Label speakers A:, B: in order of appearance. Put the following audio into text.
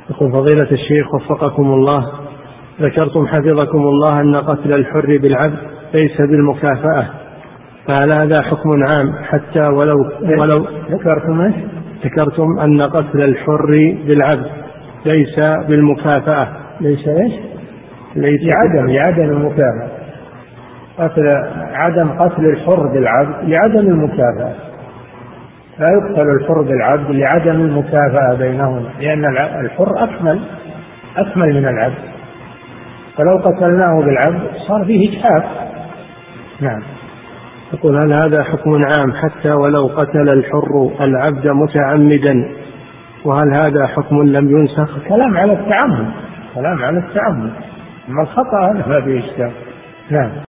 A: يقول فضيلة الشيخ وفقكم الله، ذكرتم حفظكم الله أن قتل الحر بالعبد ليس بالمكافأة، فهل هذا حكم عام حتى ولو ذكرتم أن قتل الحر بالعبد ليس بالمكافأة،
B: ليس لعدم المكافأة، عدم قتل الحر بالعبد لعدم المكافأة، لا يقتل الحر بالعبد لعدم المكافأة بينهما، لأن الحر أكمل من العبد، فلو قتلناه بالعبد صار فيه إجحاف. نعم.
A: يقول هل هذا حكم عام حتى ولو قتل الحر العبد متعمدا، وهل هذا حكم لم ينسخ؟
B: كلام على التعمد، أما الخطأ هذا ما فيه إشكال. نعم.